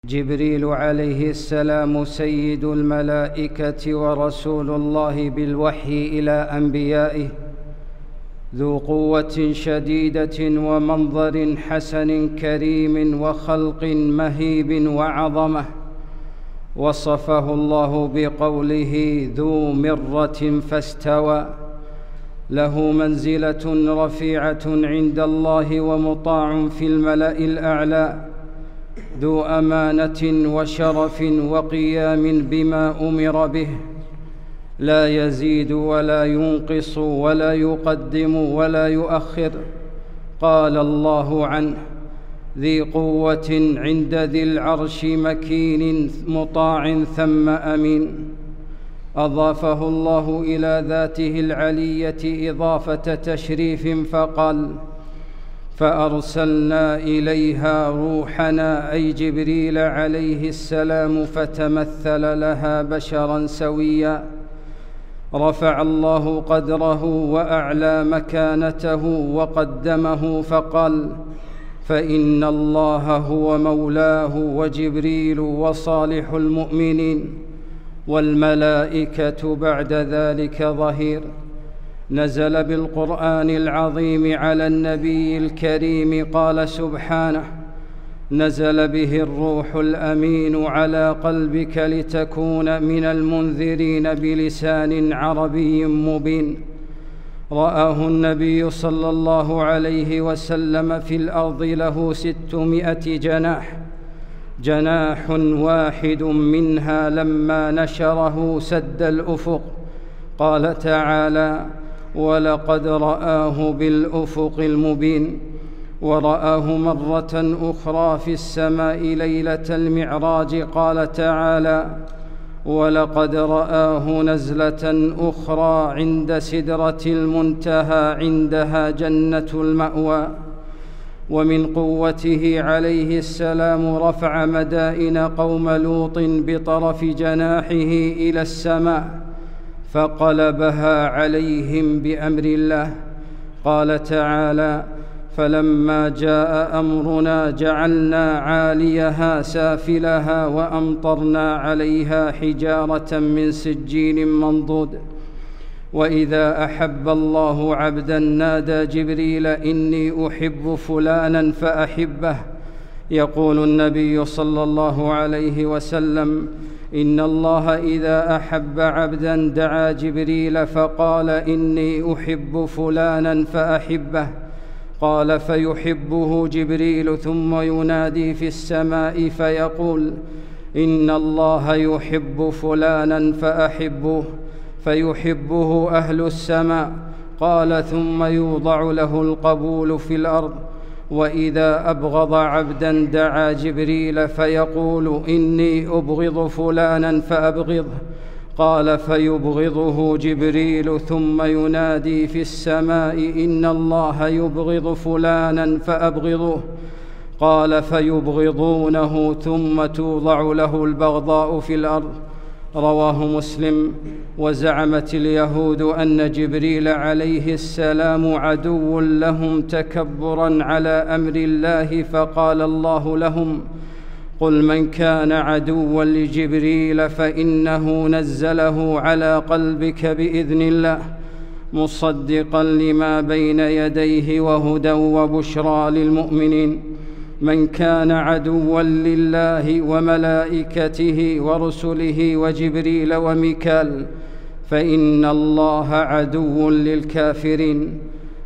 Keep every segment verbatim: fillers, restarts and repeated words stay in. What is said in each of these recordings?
جبريل عليه السلام سيد الملائكة ورسول الله بالوحي إلى أنبيائه، ذو قوة شديدة ومنظر حسن كريم وخلق مهيب وعظمة. وصفه الله بقوله ذو مرة فاستوى، له منزلة رفيعة عند الله ومطاع في الملأ الأعلى، ذو أمانة وشرف وقيام بما أمر به، لا يزيد ولا ينقص ولا يقدم ولا يؤخر. قال الله عنه ذي قوة عند ذي العرش مكين مطاع ثم أمين. أضافه الله إلى ذاته العلية إضافة تشريف فقال فأرسلنا إليها روحنا أي جبريل عليه السلام فتمثل لها بشرا سويا. رفع الله قدره وأعلى مكانته وقدمه فقال فإن الله هو مولاه وجبريل وصالح المؤمنين والملائكة بعد ذلك ظهير. نزل بالقرآن العظيم على النبي الكريم. قال سبحانه نزل به الروح الأمين على قلبك لتكون من المنذرين بلسان عربي مبين. رآه النبي صلى الله عليه وسلم في الأرض له ستمائة جناح، جناح واحد منها لما نشره سد الأفق. قال تعالى ولقد رآه بالأفق المبين. ورآه مرة أخرى في السماء ليلة المعراج. قال تعالى ولقد رآه نزلة أخرى عند سدرة المنتهى عندها جنة المأوى. ومن قوته عليه السلام رفع مدائن قوم لوط بطرف جناحه إلى السماء فقلبها عليهم بأمر الله. قال تعالى فلما جاء أمرنا جعلنا عاليها سافلها وأمطرنا عليها حجارة من سجيل منضود. وإذا أحب الله عبدا نادى جبريل إني أحب فلانا فأحبه. يقول النبي صلى الله عليه وسلم إن الله إذا أحب عبدا دعا جبريل فقال إني أحب فلانا فأحبه. قال فيحبه جبريل ثم ينادي في السماء فيقول إن الله يحب فلانا فأحبه، فيحبه أهل السماء. قال ثم يوضع له القبول في الأرض. وإذا أبغض عبدا دعا جبريل فيقول إني أبغض فلانا فأبغضه. قال فيبغضه جبريل ثم ينادي في السماء إن الله يبغض فلانا فأبغضه. قال فيبغضونه ثم توضع له البغضاء في الأرض. رواه مسلم. وزعمت اليهود أن جبريل عليه السلام عدو لهم تكبرا على أمر الله، فقال الله لهم قل من كان عدوا لجبريل فإنه نزله على قلبك بإذن الله مصدقا لما بين يديه وهدى وبشرى للمؤمنين. من كان عدوا لله وملائكته ورسله وجبريل وميكال فإن الله عدو للكافرين.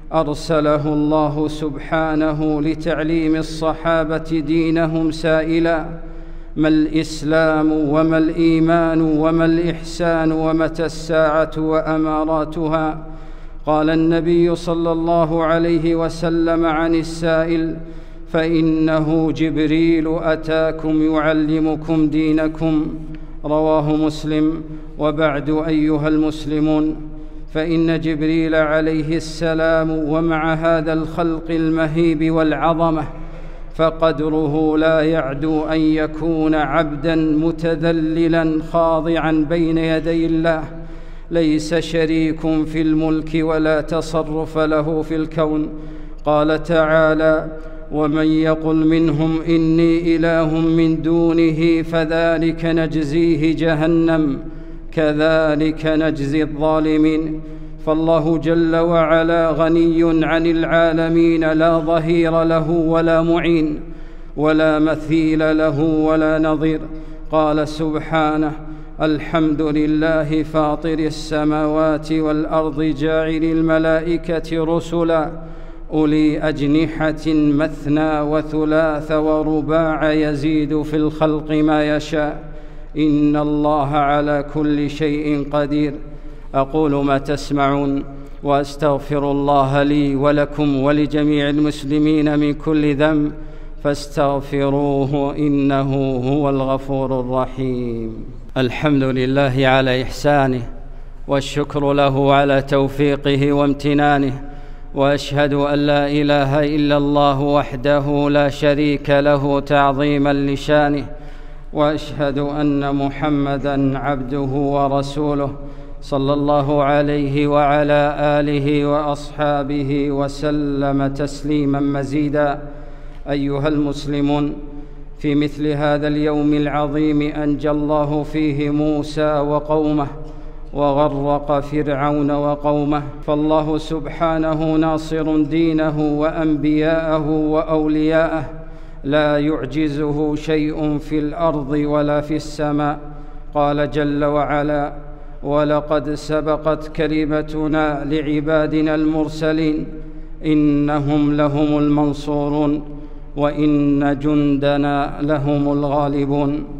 أرسله الله سبحانه لتعليم الصحابة دينهم سائلا ما الإسلام وما الإيمان وما الإحسان ومتى الساعة وأماراتها. قال النبي صلى الله عليه وسلم عن السائل فإنه جبريل أتاكم يعلمكم دينكم. رواه مسلم. وبعد أيها المسلمون، فإن جبريل عليه السلام ومع هذا الخلق المهيب والعظمة فقدره لا يعدو أن يكون عبدا متذللا خاضعا بين يدي الله، ليس شريك في الملك ولا تصرف له في الكون. قال تعالى ومن يقل منهم إني إله من دونه فذلك نجزيه جهنم كذلك نجزي الظالمين. فالله جل وعلا غني عن العالمين، لا ظهير له ولا معين ولا مثيل له ولا نظير. قال سبحانه: الحمد لله فاطر السماوات والأرض جاعل الملائكة رسلا أولي أجنحة مثنى وثلاث ورباع يزيد في الخلق ما يشاء إن الله على كل شيء قدير. أقول ما تسمعون وأستغفر الله لي ولكم ولجميع المسلمين من كل ذنب فاستغفروه إنه هو الغفور الرحيم. الحمد لله على إحسانه والشكر له على توفيقه وامتنانه، وأشهد أن لا إله إلا الله وحده لا شريك له تعظيما لشانه، وأشهد أن محمدًا عبده ورسوله صلى الله عليه وعلى آله وأصحابه وسلم تسليما مزيدا. أيها المسلمون، في مثل هذا اليوم العظيم أنجى الله فيه موسى وقومه وغرق فرعون وقومه، فالله سبحانه ناصر دينه وأنبياءه وأولياءه، لا يعجزه شيء في الأرض ولا في السماء. قال جل وعلا: ولقد سبقت كلمتنا لعبادنا المرسلين إنهم لهم المنصورون وإن جندنا لهم الغالبون.